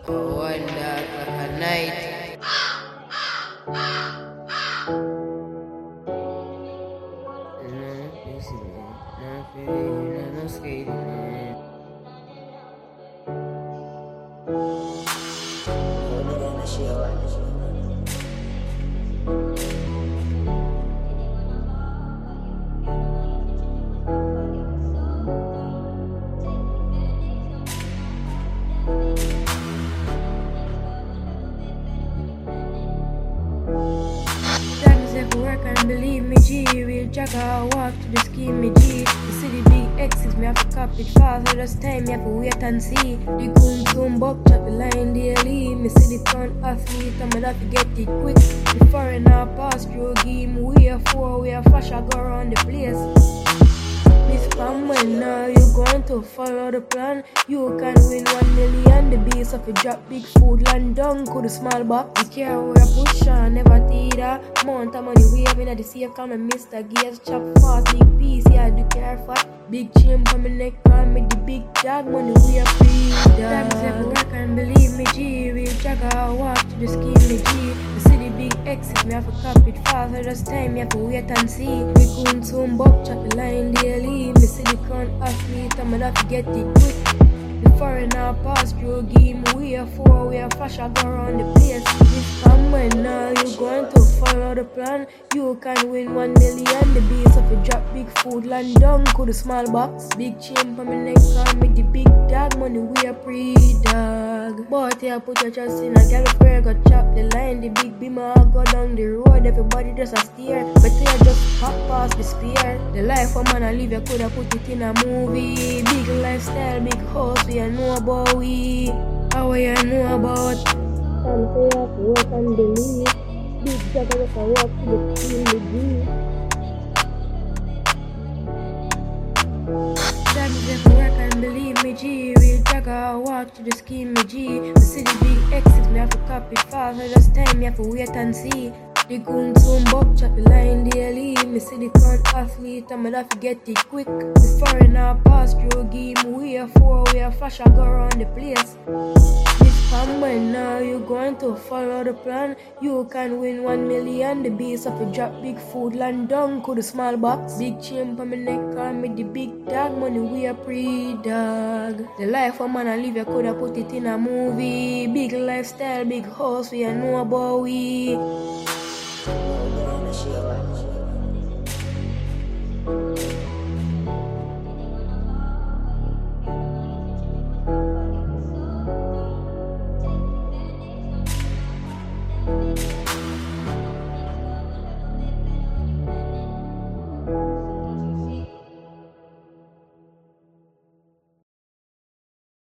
one dark of a night. No skating, man. Work and believe me, G. Real jagger, walk to the scheme, me G. The city big exits, me have to cop it fast. So just time, me have to wait and see. The goon soon buck chop the line daily. Me see the front athlete, and me have to get it quick. The foreigner pass through game. We are four, we are flash, I go around the place. Miss Pamela, now you going to follow the plan. You can win 1 million. The base of a drop big food land down to the small box. The car where I push on, never theater. Mount of money we have in the safe, call me Mr. Gears. Chop fast, big piece, yeah, the car fat. Big chain from my neck, call me the big dog. Money we are free. Times every work and believe me, G. Real jagger, walk to the scheme, me G. The city big exit, me have to cop it fast. So just time, me have to wait and see. We couldn't soon buck chop the line daily. Me see the crown athlete, I'm gonna have to get it quick. The foreigner pass through game. We are four, we are flash, I go around the place. This come when now you going to follow the plan. You can win 1 million. The base of a drop big food land down to the small box. Big chain for my neck, call me the big dog. Money we are pre-dog. But yeah, put your trust in a girl prayer, go chop the line. The big beamer go down the road. Everybody just a steer, but you just hop past the spear. The life a man a live, you coulda put it in a movie. Big lifestyle, big house, we know about we. How you know about? Time say you have to work and believe. Big job you can walk to the team with you. Time you have to work and believe me, G. Real jagger, walk to the scheme, me G. We see the big exit, me have to cop it fast. So just time, me have to wait and see. The goon soon buck chop the line daily. Me see the current athlete, I'm gonna have to get it quick. The foreigner pass through game. We are four, we are flash, I go around the place. This Pamela, now you going to follow the plan. You can win 1 million. The base of a drop big food land down to the small box. Big chain for my neck, call me the big dog. Money we are pre-dog. The life a man a live, you coulda put it in a movie. Big lifestyle, big house, we know about we.